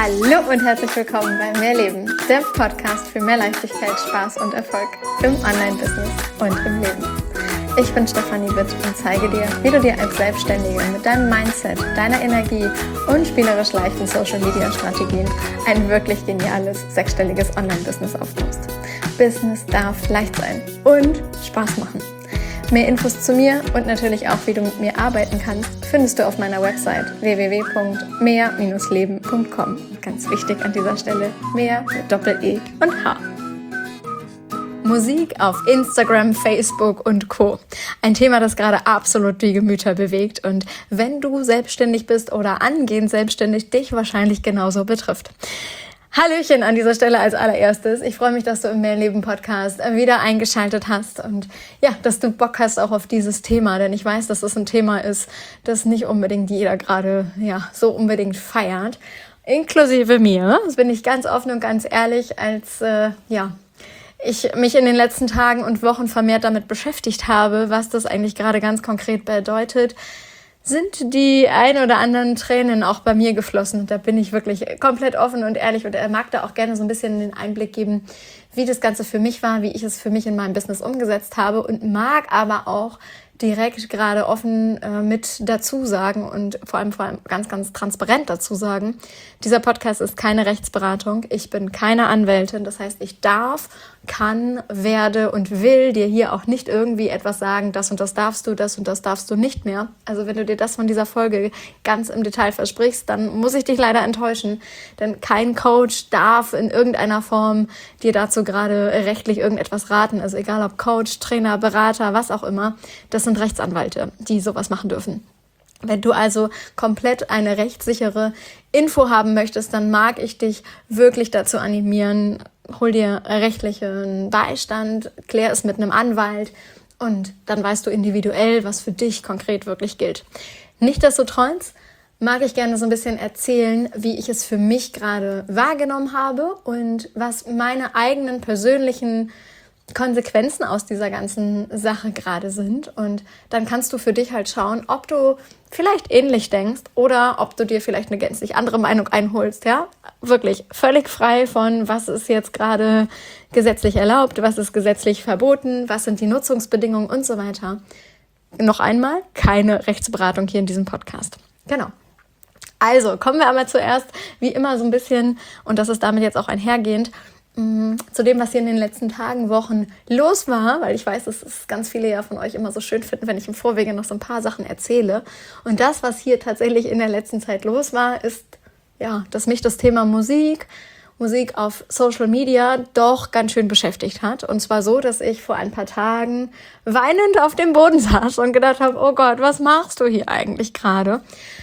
Hallo und herzlich willkommen bei Mehrleben, der Podcast für mehr Leichtigkeit, Spaß und Erfolg im Online-Business und im Leben. Ich bin Stefanie Witt und zeige dir, wie du dir als Selbstständige mit deinem Mindset, deiner Energie und spielerisch leichten Social-Media-Strategien ein wirklich geniales, sechsstelliges Online-Business aufbaust. Business darf leicht sein und Spaß machen. Mehr Infos zu mir und natürlich auch, wie du mit mir arbeiten kannst, findest du auf meiner Website www.mehr-leben.com. Ganz wichtig an dieser Stelle, mehr mit Doppel-E und H. Musik auf Instagram, Facebook und Co. Ein Thema, das gerade absolut die Gemüter bewegt und wenn du selbstständig bist oder angehend selbstständig, dich wahrscheinlich genauso betrifft. Hallöchen an dieser Stelle als allererstes. Ich freue mich, dass du im Mehrleben-Podcast wieder eingeschaltet hast und ja, dass du Bock hast auch auf dieses Thema, denn ich weiß, dass es ein Thema ist, das nicht unbedingt jeder gerade so unbedingt feiert, inklusive mir. Das bin ich ganz offen und ganz ehrlich, als ich mich in den letzten Tagen und Wochen vermehrt damit beschäftigt habe, was das eigentlich gerade ganz konkret bedeutet, sind die ein oder anderen Tränen auch bei mir geflossen. Und da bin ich wirklich komplett offen und ehrlich und er mag da auch gerne so ein bisschen den Einblick geben, wie das Ganze für mich war, wie ich es für mich in meinem Business umgesetzt habe und mag aber auch direkt gerade offen mit dazu sagen und vor allem ganz, ganz transparent dazu sagen, dieser Podcast ist keine Rechtsberatung, ich bin keine Anwältin, das heißt, ich darf, kann, werde und will dir hier auch nicht irgendwie etwas sagen, das und das darfst du, das und das darfst du nicht mehr. Also wenn du dir das von dieser Folge ganz im Detail versprichst, dann muss ich dich leider enttäuschen, denn kein Coach darf in irgendeiner Form dir dazu gerade rechtlich irgendetwas raten, also egal ob Coach, Trainer, Berater, was auch immer, das sind Rechtsanwälte, die sowas machen dürfen. Wenn du also komplett eine rechtssichere Info haben möchtest, dann mag ich dich wirklich dazu animieren, hol dir rechtlichen Beistand, klär es mit einem Anwalt und dann weißt du individuell, was für dich konkret wirklich gilt. Nichtsdestotrotz mag ich gerne so ein bisschen erzählen, wie ich es für mich gerade wahrgenommen habe und was meine eigenen persönlichen Konsequenzen aus dieser ganzen Sache gerade sind. Und dann kannst du für dich halt schauen, ob du vielleicht ähnlich denkst oder ob du dir vielleicht eine gänzlich andere Meinung einholst. Ja, wirklich völlig frei von, was ist jetzt gerade gesetzlich erlaubt, was ist gesetzlich verboten, was sind die Nutzungsbedingungen und so weiter. Noch einmal, keine Rechtsberatung hier in diesem Podcast. Genau. Also, kommen wir aber zuerst, wie immer so ein bisschen, und das ist damit jetzt auch einhergehend, zu dem, was hier in den letzten Tagen, Wochen los war, weil ich weiß, dass es ganz viele ja von euch immer so schön finden, wenn ich im Vorwege noch so ein paar Sachen erzähle. Und das, was hier tatsächlich in der letzten Zeit los war, ist, dass mich das Thema Musik auf Social Media doch ganz schön beschäftigt hat. Und zwar so, dass ich vor ein paar Tagen weinend auf dem Boden saß und gedacht habe, oh Gott, was machst du hier eigentlich gerade?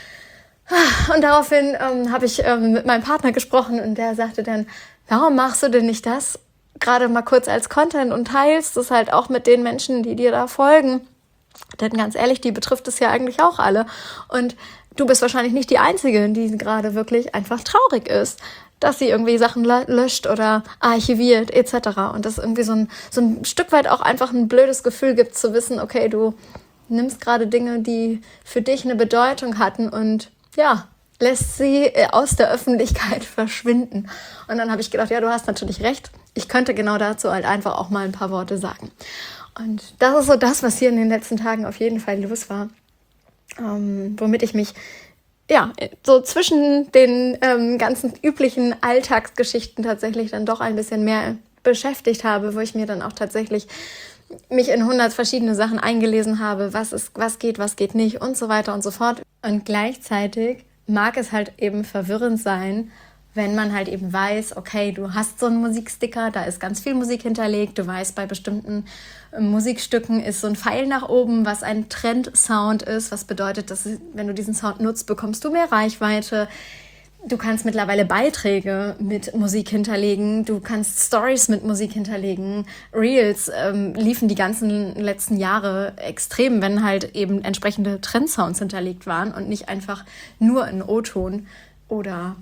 Und daraufhin habe ich mit meinem Partner gesprochen und der sagte dann, warum machst du denn nicht das gerade mal kurz als Content und teilst es halt auch mit den Menschen, die dir da folgen? Denn ganz ehrlich, die betrifft es ja eigentlich auch alle. Und du bist wahrscheinlich nicht die Einzige, die gerade wirklich einfach traurig ist, dass sie irgendwie Sachen löscht oder archiviert etc. Und das irgendwie so ein Stück weit auch einfach ein blödes Gefühl gibt zu wissen, okay, du nimmst gerade Dinge, die für dich eine Bedeutung hatten und lässt sie aus der Öffentlichkeit verschwinden. Und dann habe ich gedacht, du hast natürlich recht. Ich könnte genau dazu halt einfach auch mal ein paar Worte sagen. Und das ist so das, was hier in den letzten Tagen auf jeden Fall los war. Womit ich mich so zwischen den ganzen üblichen Alltagsgeschichten tatsächlich dann doch ein bisschen mehr beschäftigt habe, wo ich mir dann auch tatsächlich mich in 100 verschiedene Sachen eingelesen habe, was geht nicht und so weiter und so fort. Und gleichzeitig mag es halt eben verwirrend sein, wenn man halt eben weiß, okay, du hast so einen Musiksticker, da ist ganz viel Musik hinterlegt, du weißt, bei bestimmten Musikstücken ist so ein Pfeil nach oben, was ein Trendsound ist, was bedeutet, dass wenn du diesen Sound nutzt, bekommst du mehr Reichweite. Du kannst mittlerweile Beiträge mit Musik hinterlegen, du kannst Stories mit Musik hinterlegen. Reels liefen die ganzen letzten Jahre extrem, wenn halt eben entsprechende Trendsounds hinterlegt waren und nicht einfach nur ein O-Ton oder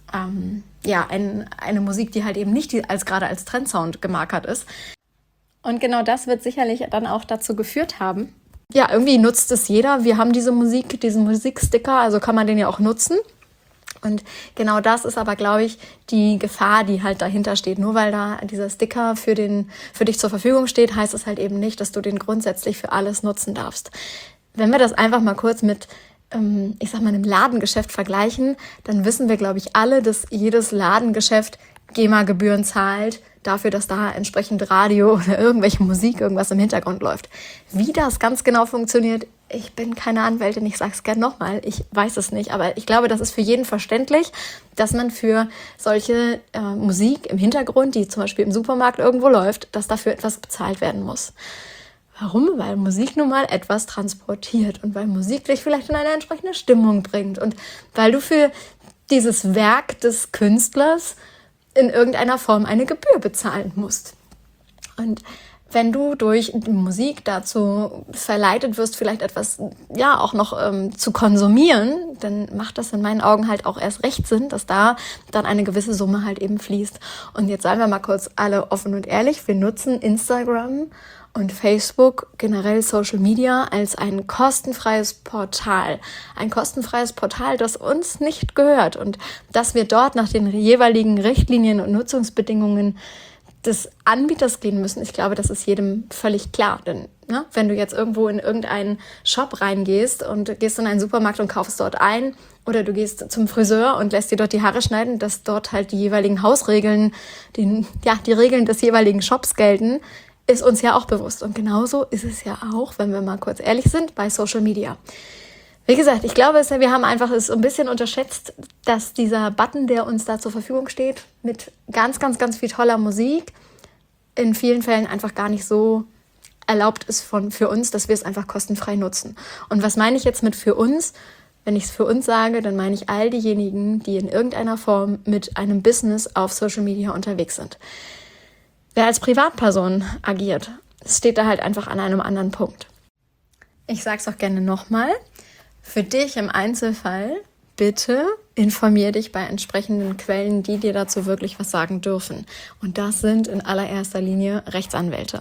eine Musik, die halt eben nicht gerade als Trendsound gemarkert ist. Und genau das wird sicherlich dann auch dazu geführt haben. Ja, irgendwie nutzt es jeder. Wir haben diese Musik, diesen Musiksticker, also kann man den ja auch nutzen. Und genau das ist aber, glaube ich, die Gefahr, die halt dahinter steht. Nur weil da dieser Sticker für dich zur Verfügung steht, heißt es halt eben nicht, dass du den grundsätzlich für alles nutzen darfst. Wenn wir das einfach mal kurz mit, ich sag mal, einem Ladengeschäft vergleichen, dann wissen wir, glaube ich, alle, dass jedes Ladengeschäft GEMA-Gebühren zahlt dafür, dass da entsprechend Radio oder irgendwelche Musik, irgendwas im Hintergrund läuft. Wie das ganz genau funktioniert, ich bin keine Anwältin, ich sage es gerne nochmal, ich weiß es nicht, aber ich glaube, das ist für jeden verständlich, dass man für solche Musik im Hintergrund, die zum Beispiel im Supermarkt irgendwo läuft, dass dafür etwas bezahlt werden muss. Warum? Weil Musik nun mal etwas transportiert und weil Musik dich vielleicht in eine entsprechende Stimmung bringt und weil du für dieses Werk des Künstlers in irgendeiner Form eine Gebühr bezahlen musst. Und wenn du durch Musik dazu verleitet wirst, vielleicht etwas ja auch noch zu konsumieren, dann macht das in meinen Augen halt auch erst recht Sinn, dass da dann eine gewisse Summe halt eben fließt. Und jetzt seien wir mal kurz alle offen und ehrlich, wir nutzen Instagram und Facebook, generell Social Media, als ein kostenfreies Portal. Ein kostenfreies Portal, das uns nicht gehört und dass wir dort nach den jeweiligen Richtlinien und Nutzungsbedingungen des Anbieters gehen müssen. Ich glaube, das ist jedem völlig klar. Denn wenn du jetzt irgendwo in irgendeinen Shop reingehst und gehst in einen Supermarkt und kaufst dort ein oder du gehst zum Friseur und lässt dir dort die Haare schneiden, dass dort halt die jeweiligen Hausregeln, die Regeln des jeweiligen Shops gelten, ist uns ja auch bewusst. Und genauso ist es ja auch, wenn wir mal kurz ehrlich sind, bei Social Media. Wie gesagt, ich glaube, wir haben einfach es ein bisschen unterschätzt, dass dieser Button, der uns da zur Verfügung steht, mit ganz, ganz, ganz viel toller Musik, in vielen Fällen einfach gar nicht so erlaubt ist für uns, dass wir es einfach kostenfrei nutzen. Und was meine ich jetzt mit für uns? Wenn ich es für uns sage, dann meine ich all diejenigen, die in irgendeiner Form mit einem Business auf Social Media unterwegs sind. Wer als Privatperson agiert, steht da halt einfach an einem anderen Punkt. Ich sage es auch gerne nochmal. Für dich im Einzelfall, bitte informier dich bei entsprechenden Quellen, die dir dazu wirklich was sagen dürfen. Und das sind in allererster Linie Rechtsanwälte.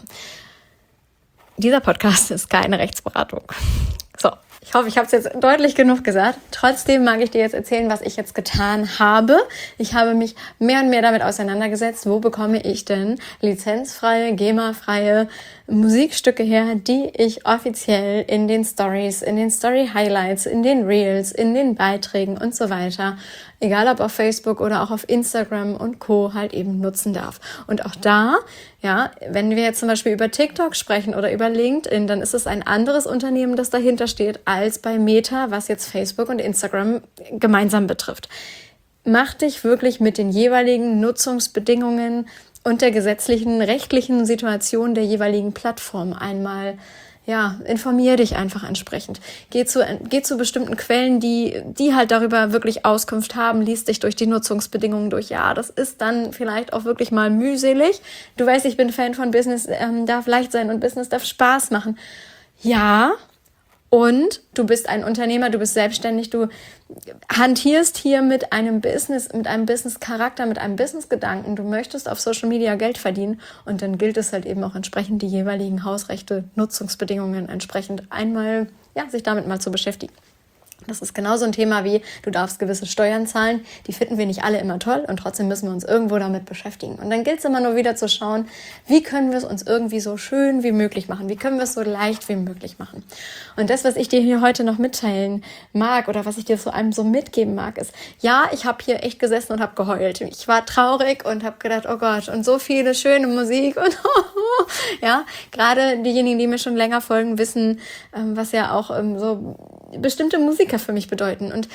Dieser Podcast ist keine Rechtsberatung. So, ich hoffe, ich habe es jetzt deutlich genug gesagt. Trotzdem mag ich dir jetzt erzählen, was ich jetzt getan habe. Ich habe mich mehr und mehr damit auseinandergesetzt, wo bekomme ich denn lizenzfreie, GEMA-freie Musikstücke her, die ich offiziell in den Stories, in den Story-Highlights, in den Reels, in den Beiträgen und so weiter, egal ob auf Facebook oder auch auf Instagram und Co. halt eben nutzen darf. Und auch da, wenn wir jetzt zum Beispiel über TikTok sprechen oder über LinkedIn, dann ist es ein anderes Unternehmen, das dahinter steht, als bei Meta, was jetzt Facebook und Instagram gemeinsam betrifft. Mach dich wirklich mit den jeweiligen Nutzungsbedingungen und der gesetzlichen, rechtlichen Situation der jeweiligen Plattform einmal, informier dich einfach entsprechend. Geh zu bestimmten Quellen, die halt darüber wirklich Auskunft haben, lies dich durch die Nutzungsbedingungen durch. Ja, das ist dann vielleicht auch wirklich mal mühselig. Du weißt, ich bin Fan von Business, darf leicht sein und Business darf Spaß machen. Ja, und du bist ein Unternehmer, du bist selbstständig, du hantierst hier mit einem Business-Charakter, mit einem Business-Gedanken. Du möchtest auf Social Media Geld verdienen und dann gilt es halt eben auch entsprechend die jeweiligen Hausrechte, Nutzungsbedingungen entsprechend einmal, sich damit mal zu beschäftigen. Das ist genauso ein Thema wie, du darfst gewisse Steuern zahlen. Die finden wir nicht alle immer toll und trotzdem müssen wir uns irgendwo damit beschäftigen. Und dann gilt es immer nur wieder zu schauen, wie können wir es uns irgendwie so schön wie möglich machen? Wie können wir es so leicht wie möglich machen? Und das, was ich dir hier heute noch mitteilen mag oder was ich dir so mitgeben mag, ist, ich habe hier echt gesessen und habe geheult. Ich war traurig und habe gedacht, oh Gott, und so viele schöne Musik und gerade diejenigen, die mir schon länger folgen, wissen, was ja auch so bestimmte Musiker für mich bedeuten. Und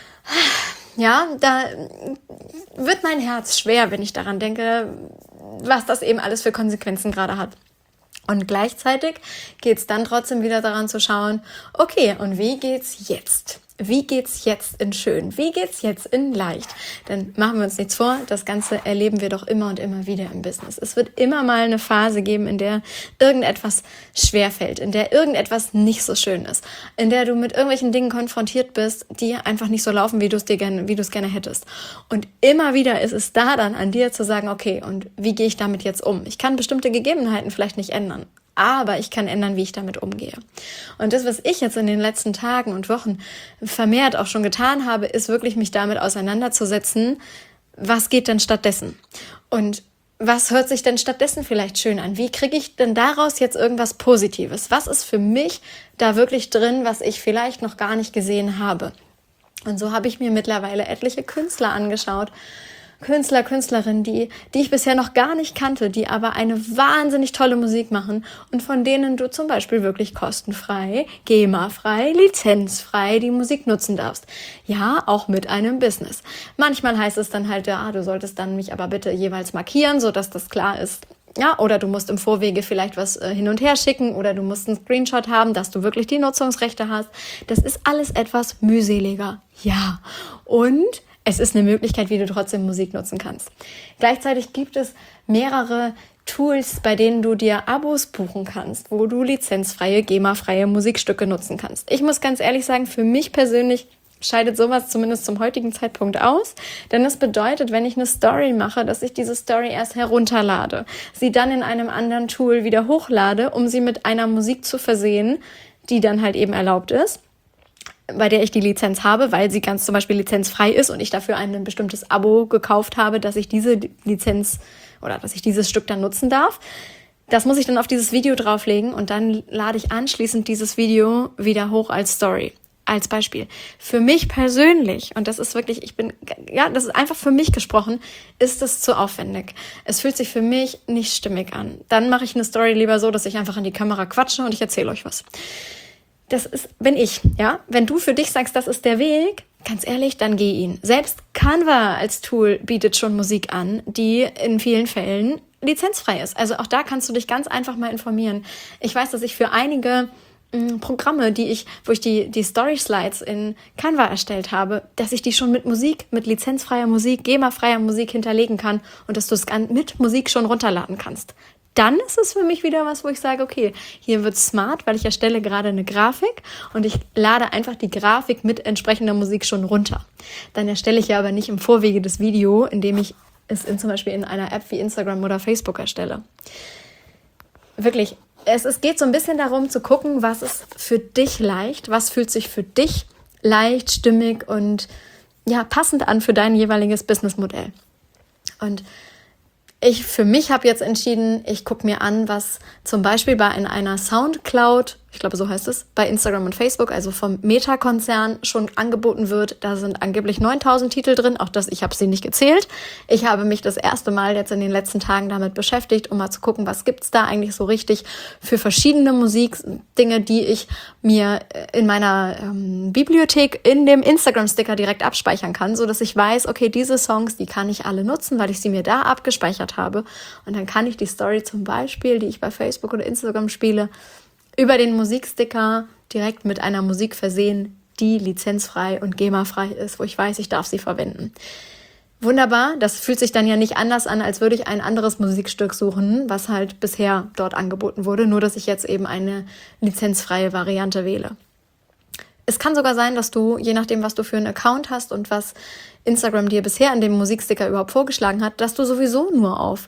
da wird mein Herz schwer, wenn ich daran denke, was das eben alles für Konsequenzen gerade hat. Und gleichzeitig geht es dann trotzdem wieder daran zu schauen, okay, und wie geht's jetzt? Wie geht's jetzt in schön? Wie geht's jetzt in leicht? Denn machen wir uns nichts vor, das Ganze erleben wir doch immer und immer wieder im Business. Es wird immer mal eine Phase geben, in der irgendetwas schwerfällt, in der irgendetwas nicht so schön ist, in der du mit irgendwelchen Dingen konfrontiert bist, die einfach nicht so laufen, wie du es gerne hättest. Und immer wieder ist es da dann an dir zu sagen, okay, und wie gehe ich damit jetzt um? Ich kann bestimmte Gegebenheiten vielleicht nicht ändern. aber ich kann ändern, wie ich damit umgehe. Und das, was ich jetzt in den letzten Tagen und Wochen vermehrt auch schon getan habe, ist wirklich mich damit auseinanderzusetzen, was geht denn stattdessen? Und was hört sich denn stattdessen vielleicht schön an? Wie kriege ich denn daraus jetzt irgendwas Positives? Was ist für mich da wirklich drin, was ich vielleicht noch gar nicht gesehen habe? Und so habe ich mir mittlerweile etliche Künstler angeschaut, Künstler, Künstlerinnen, die ich bisher noch gar nicht kannte, die aber eine wahnsinnig tolle Musik machen und von denen du zum Beispiel wirklich kostenfrei, GEMA-frei, lizenzfrei die Musik nutzen darfst. Ja, auch mit einem Business. Manchmal heißt es dann halt, ja, du solltest dann mich aber bitte jeweils markieren, sodass das klar ist. Ja, oder du musst im Vorwege vielleicht was hin und her schicken oder du musst einen Screenshot haben, dass du wirklich die Nutzungsrechte hast. Das ist alles etwas mühseliger. Ja, und es ist eine Möglichkeit, wie du trotzdem Musik nutzen kannst. Gleichzeitig gibt es mehrere Tools, bei denen du dir Abos buchen kannst, wo du lizenzfreie, GEMA-freie Musikstücke nutzen kannst. Ich muss ganz ehrlich sagen, für mich persönlich scheidet sowas zumindest zum heutigen Zeitpunkt aus, denn das bedeutet, wenn ich eine Story mache, dass ich diese Story erst herunterlade, sie dann in einem anderen Tool wieder hochlade, um sie mit einer Musik zu versehen, die dann halt eben erlaubt ist, bei der ich die Lizenz habe, weil sie ganz zum Beispiel lizenzfrei ist und ich dafür ein bestimmtes Abo gekauft habe, dass ich diese Lizenz oder dass ich dieses Stück dann nutzen darf. Das muss ich dann auf dieses Video drauflegen und dann lade ich anschließend dieses Video wieder hoch als Story. Als Beispiel. Für mich persönlich, und das ist wirklich, das ist einfach für mich gesprochen, ist das zu aufwendig. Es fühlt sich für mich nicht stimmig an. Dann mache ich eine Story lieber so, dass ich einfach in die Kamera quatsche und ich erzähle euch was. Bin ich, ja. Wenn du für dich sagst, das ist der Weg, ganz ehrlich, dann geh ihn. Selbst Canva als Tool bietet schon Musik an, die in vielen Fällen lizenzfrei ist. Also auch da kannst du dich ganz einfach mal informieren. Ich weiß, dass ich für einige Programme, wo ich die Story-Slides in Canva erstellt habe, dass ich die schon mit Musik, mit lizenzfreier Musik, GEMA-freier Musik hinterlegen kann und dass du es mit Musik schon runterladen kannst. Dann ist es für mich wieder was, wo ich sage, okay, hier wird's smart, weil ich erstelle gerade eine Grafik und ich lade einfach die Grafik mit entsprechender Musik schon runter. Dann erstelle ich ja aber nicht im Vorwege das Video, indem ich es zum Beispiel in einer App wie Instagram oder Facebook erstelle. Wirklich, es geht so ein bisschen darum zu gucken, was ist für dich leicht, was fühlt sich für dich leicht, stimmig und ja, passend an für dein jeweiliges Businessmodell. Und ich für mich habe jetzt entschieden, ich gucke mir an, was zum Beispiel in einer Soundcloud, ich glaube so heißt es, bei Instagram und Facebook, also vom Meta-Konzern schon angeboten wird. Da sind angeblich 9.000 Titel drin, auch das, ich habe sie nicht gezählt. Ich habe mich das erste Mal jetzt in den letzten Tagen damit beschäftigt, um mal zu gucken, was gibt's da eigentlich so richtig für verschiedene Musikdinge, die ich mir in meiner Bibliothek in dem Instagram-Sticker direkt abspeichern kann, so dass ich weiß, okay, diese Songs, die kann ich alle nutzen, weil ich sie mir da abgespeichert habe. Und dann kann ich die Story zum Beispiel, die ich bei Facebook oder Instagram spiele, über den Musiksticker direkt mit einer Musik versehen, die lizenzfrei und GEMA-frei ist, wo ich weiß, ich darf sie verwenden. Wunderbar, das fühlt sich dann ja nicht anders an, als würde ich ein anderes Musikstück suchen, was halt bisher dort angeboten wurde, nur dass ich jetzt eben eine lizenzfreie Variante wähle. Es kann sogar sein, dass du, je nachdem, was du für einen Account hast und was Instagram dir bisher in dem Musiksticker überhaupt vorgeschlagen hat, dass du sowieso nur auf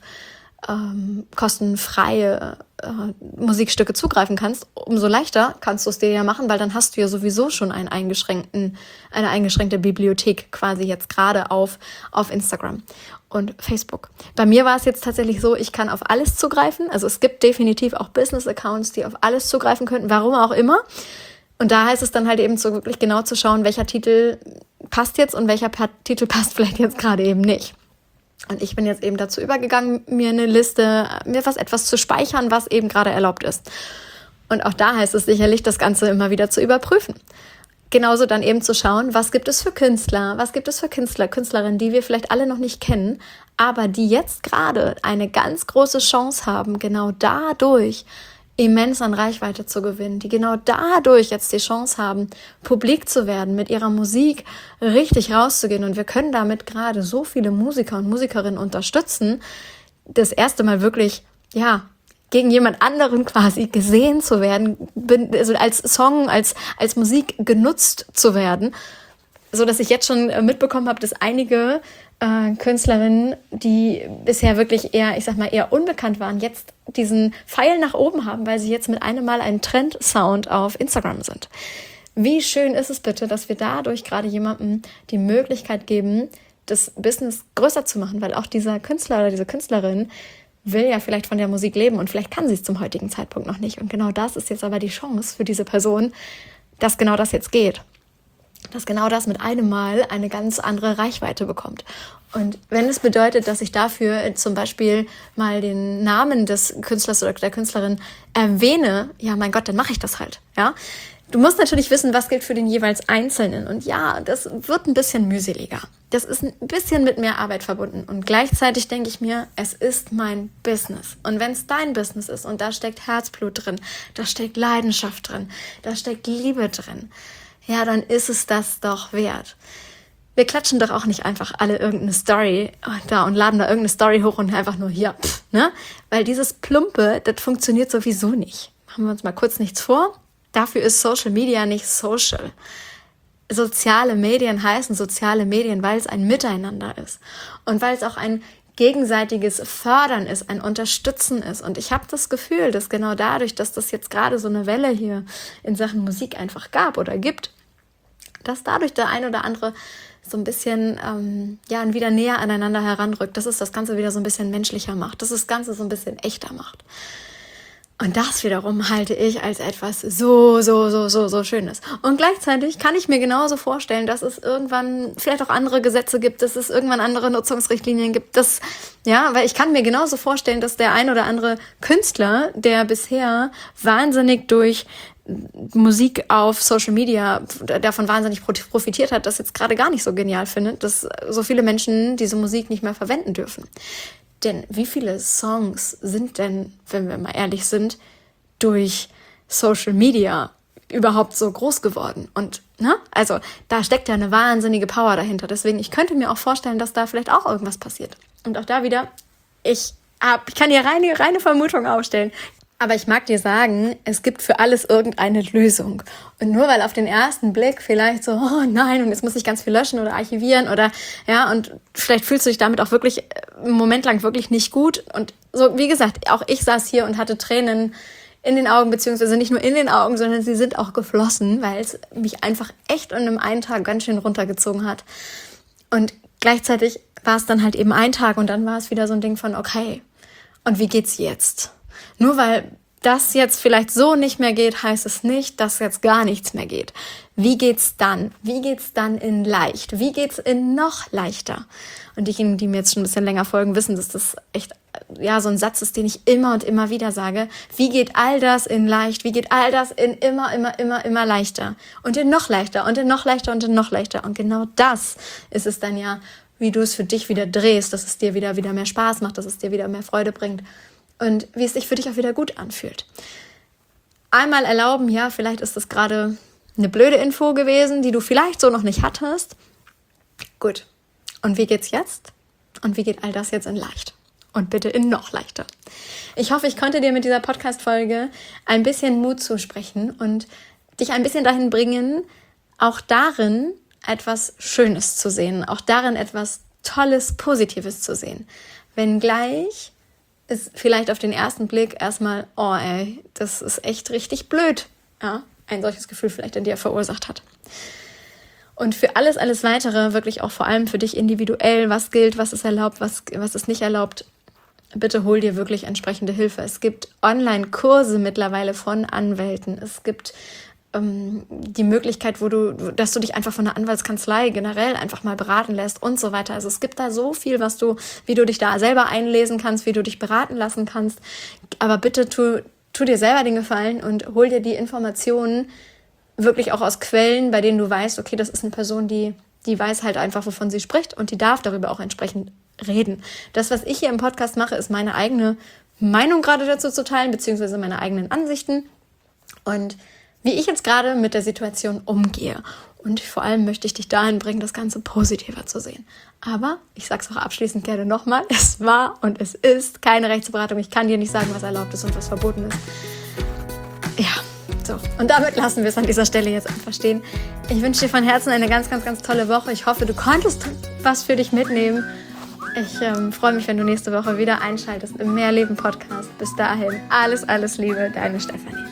kostenfreie Musikstücke zugreifen kannst. Umso leichter kannst du es dir ja machen, weil dann hast du ja sowieso schon eine eingeschränkte Bibliothek quasi jetzt gerade auf Instagram und Facebook. Bei mir war es jetzt tatsächlich so, ich kann auf alles zugreifen. Also es gibt definitiv auch Business-Accounts, die auf alles zugreifen könnten, warum auch immer. Und da heißt es dann halt eben so wirklich genau zu schauen, welcher Titel passt jetzt und welcher Titel passt vielleicht jetzt gerade eben nicht. Und ich bin jetzt eben dazu übergegangen, mir eine Liste, etwas zu speichern, was eben gerade erlaubt ist. Und auch da heißt es sicherlich, das Ganze immer wieder zu überprüfen. Genauso dann eben zu schauen, was gibt es für Künstler, Künstlerinnen, die wir vielleicht alle noch nicht kennen, aber die jetzt gerade eine ganz große Chance haben, genau dadurch immens an Reichweite zu gewinnen, die genau dadurch jetzt die Chance haben, publik zu werden, mit ihrer Musik richtig rauszugehen. Und wir können damit gerade so viele Musiker und Musikerinnen unterstützen, das erste Mal wirklich, gegen jemand anderen quasi gesehen zu werden, also als Song, als Musik genutzt zu werden, so dass ich jetzt schon mitbekommen habe, dass einige Künstlerinnen, die bisher wirklich eher unbekannt waren, jetzt diesen Pfeil nach oben haben, weil sie jetzt mit einem Mal ein Trend-Sound auf Instagram sind. Wie schön ist es bitte, dass wir dadurch gerade jemandem die Möglichkeit geben, das Business größer zu machen, weil auch dieser Künstler oder diese Künstlerin will ja vielleicht von der Musik leben und vielleicht kann sie es zum heutigen Zeitpunkt noch nicht. Und genau das ist jetzt aber die Chance für diese Person, dass genau das jetzt geht. Dass genau das mit einem Mal eine ganz andere Reichweite bekommt. Und wenn es bedeutet, dass ich dafür zum Beispiel mal den Namen des Künstlers oder der Künstlerin erwähne, ja, mein Gott, dann mache ich das halt, ja. Du musst natürlich wissen, was gilt für den jeweils Einzelnen. Und ja, das wird ein bisschen mühseliger. Das ist ein bisschen mit mehr Arbeit verbunden. Und gleichzeitig denke ich mir, es ist mein Business. Und wenn es dein Business ist und da steckt Herzblut drin, da steckt Leidenschaft drin, da steckt Liebe drin, ja, dann ist es das doch wert. Wir klatschen doch auch nicht einfach alle irgendeine Story da und laden da irgendeine Story hoch und einfach nur hier, ne? Weil dieses Plumpe, das funktioniert sowieso nicht. Machen wir uns mal kurz nichts vor. Dafür ist Social Media nicht social. Soziale Medien heißen soziale Medien, weil es ein Miteinander ist. Und weil es auch ein gegenseitiges Fördern ist, ein Unterstützen ist. Und ich habe das Gefühl, dass genau dadurch, dass das jetzt gerade so eine Welle hier in Sachen Musik einfach gab oder gibt, dass dadurch der ein oder andere so ein bisschen wieder näher aneinander heranrückt, dass es das Ganze wieder so ein bisschen menschlicher macht, dass das Ganze so ein bisschen echter macht. Und das wiederum halte ich als etwas so Schönes. Und gleichzeitig kann ich mir genauso vorstellen, dass es irgendwann vielleicht auch andere Gesetze gibt, dass es irgendwann andere Nutzungsrichtlinien gibt, weil ich kann mir genauso vorstellen, dass der ein oder andere Künstler, der bisher wahnsinnig durch Musik auf Social Media davon wahnsinnig profitiert hat, das jetzt gerade gar nicht so genial findet, dass so viele Menschen diese Musik nicht mehr verwenden dürfen. Denn wie viele Songs sind denn, wenn wir mal ehrlich sind, durch Social Media überhaupt so groß geworden? Und also da steckt ja eine wahnsinnige Power dahinter. Deswegen, ich könnte mir auch vorstellen, dass da vielleicht auch irgendwas passiert. Und auch da wieder, ich kann hier reine Vermutung aufstellen. Aber ich mag dir sagen, es gibt für alles irgendeine Lösung. Und nur weil auf den ersten Blick vielleicht so, oh nein, und jetzt muss ich ganz viel löschen oder archivieren oder und vielleicht fühlst du dich damit auch wirklich einen Moment lang wirklich nicht gut. Und so, wie gesagt, auch ich saß hier und hatte Tränen in den Augen, beziehungsweise nicht nur in den Augen, sondern sie sind auch geflossen, weil es mich einfach echt in einem einen Tag ganz schön runtergezogen hat. Und gleichzeitig war es dann halt eben ein Tag und dann war es wieder so ein Ding von, okay, und wie geht's jetzt? Nur weil das jetzt vielleicht so nicht mehr geht, heißt es nicht, dass jetzt gar nichts mehr geht. Wie geht's dann? Wie geht's dann in leicht? Wie geht's in noch leichter? Und diejenigen, die mir jetzt schon ein bisschen länger folgen, wissen, dass das echt so ein Satz ist, den ich immer und immer wieder sage. Wie geht all das in leicht? Wie geht all das in immer leichter? Und in noch leichter und in noch leichter und in noch leichter. Und genau das ist es dann ja, wie du es für dich wieder drehst, dass es dir wieder mehr Spaß macht, dass es dir wieder mehr Freude bringt. Und wie es sich für dich auch wieder gut anfühlt. Einmal erlauben, ja, vielleicht ist das gerade eine blöde Info gewesen, die du vielleicht so noch nicht hattest. Gut. Und wie geht's jetzt? Und wie geht all das jetzt in leicht? Und bitte in noch leichter. Ich hoffe, ich konnte dir mit dieser Podcast-Folge ein bisschen Mut zusprechen und dich ein bisschen dahin bringen, auch darin etwas Schönes zu sehen, auch darin etwas Tolles, Positives zu sehen. Wenngleich ist vielleicht auf den ersten Blick erstmal, das ist echt richtig blöd, ein solches Gefühl vielleicht in dir verursacht hat. Und für alles Weitere, wirklich auch vor allem für dich individuell, was gilt, was ist erlaubt, was ist nicht erlaubt, bitte hol dir wirklich entsprechende Hilfe. Es gibt Online-Kurse mittlerweile von Anwälten, es gibt die Möglichkeit, dass du dich einfach von der Anwaltskanzlei generell einfach mal beraten lässt und so weiter. Also es gibt da so viel, wie du dich da selber einlesen kannst, wie du dich beraten lassen kannst. Aber bitte tu dir selber den Gefallen und hol dir die Informationen wirklich auch aus Quellen, bei denen du weißt, okay, das ist eine Person, die weiß halt einfach, wovon sie spricht und die darf darüber auch entsprechend reden. Das, was ich hier im Podcast mache, ist meine eigene Meinung gerade dazu zu teilen, beziehungsweise meine eigenen Ansichten und wie ich jetzt gerade mit der Situation umgehe. Und vor allem möchte ich dich dahin bringen, das Ganze positiver zu sehen. Aber ich sage es auch abschließend gerne nochmal, es war und es ist keine Rechtsberatung. Ich kann dir nicht sagen, was erlaubt ist und was verboten ist. Ja, so. Und damit lassen wir es an dieser Stelle jetzt einfach stehen. Ich wünsche dir von Herzen eine ganz, ganz, ganz tolle Woche. Ich hoffe, du konntest was für dich mitnehmen. Ich freue mich, wenn du nächste Woche wieder einschaltest im Mehrleben Podcast. Bis dahin, alles, alles Liebe, deine Stefanie.